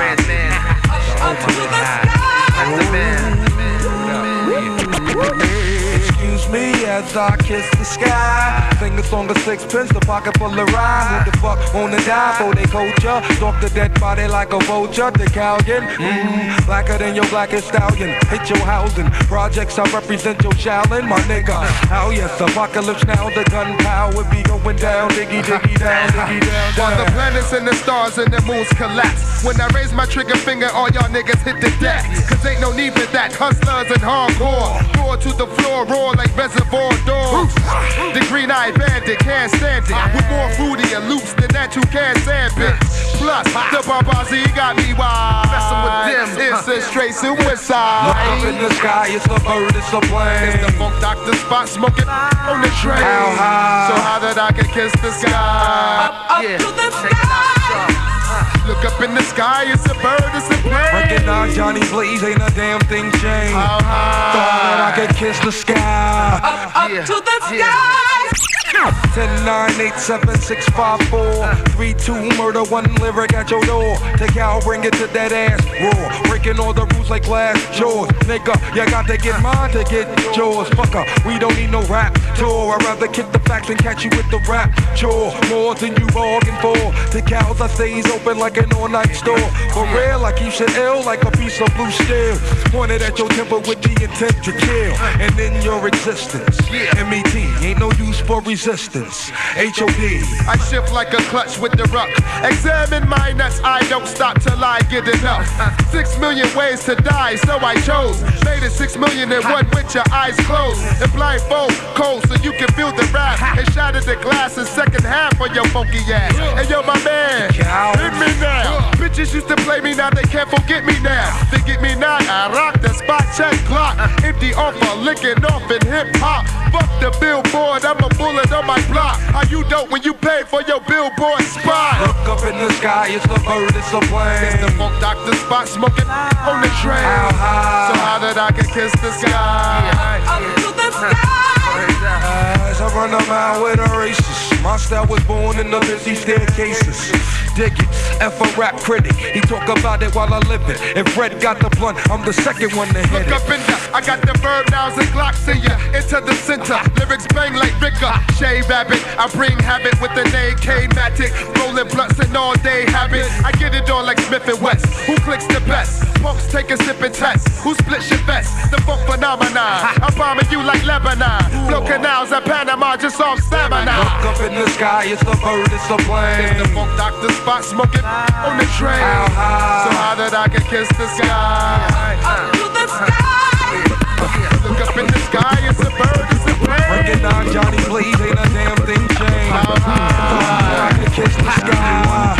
Red man. Up to the sky. That's the man. Excuse me as I kiss the sky. Sing a song of sixpence, a pocket full of rhyme. Who the fuck wanna die for they culture? Stalk the dead body like a vulture. The Calgon, blacker than your blackest stallion. Hit your housing, projects I represent your Shaolin, my nigga. How yes, apocalypse now, the gunpowder be going down, diggy diggy down, diggy down. While the planets and the stars and the moons collapse. When I raise my trigger finger, all y'all niggas hit the deck. Cause ain't no need for that, hustlers and hardcore. Roar to the floor, roar like reservoir dogs. The green-eyed bandit can't stand it. With more fruity and loops than that you can't stand it. Plus, the Barbazi got me wild. Messing with them, it's a straight suicide. Look up in the sky, it's a bird, it's a plane. It's the Funk Doctor spot smoking on the train. How high? So high that I can kiss the sky. Up to the sky. Look up in the sky, it's a bird, it's a plane. Recognize Johnny Blaze, ain't a damn thing changed. How high? Thought that I could kiss the sky. Up to the sky. 10, 9, 8, 7, 6, 5, 4, 3, 2, murder, one lyric at your door. Take out, bring it to that ass raw. Breaking all the rules like glass jaws. Nigga, you got to get mine to get yours. Fucker, we don't need no rap tour. I'd rather kick the facts and catch you with the rap chore. More than you bargained for. The cows I stays open like an all-night store. For real, I keep shit ill like a piece of blue steel. Pointed at your temper with the intent to kill. And in your existence, M.E.T. ain't no use for resistance. H.O.D. I shift like a clutch with the ruck. Examine my nuts, I don't stop till I get enough. 6 million ways to die, so I chose. Made it 6 million and one with your eyes closed. And blindfold, cold, so you can feel the rap. And shattered the glass in second half on your funky ass. And yo, my man, hit me now. Bitches used to play me, now they can't forget me now. They get me now, I rock the spot, check clock. Empty offer, licking off in hip hop. Fuck the billboard, I'm a bullet on my block. How you dope when you pay for your billboard spot? Look up in the sky, it's a bird, it's a plane. It's the Funk Doctor spot smoking on the train. How high? So high that I can kiss the sky. Up to the sky. As I run a mile with a racist. My style was born in the busy staircases. Dig it, F a rap critic. He talk about it while I live it. If Red got the blunt, I'm the second one to hit Look up it. in there, I got the verb nouns and Glocks in ya. Into the center, lyrics bang like Ricker. Shay Rabbit, I bring habit with an AK-matic. Rolling blunts and all day habit. I get it on like Smith and West. Who clicks the best? Punks take a sip and test. Who splits your vest? The funk phenomenon. I'm bombing you like Lebanon. Blow canals at Panama just off stamina. Look up in the sky, it's a bird, it's a plane. It's the Funk Doctor spot smoking on the train. How high? So high that I can kiss the sky. Up to the sky. Look up in the sky, it's a bird, it's a plane. Recognize Johnny Blaze, ain't a damn thing changed. Thought that I could kiss the sky.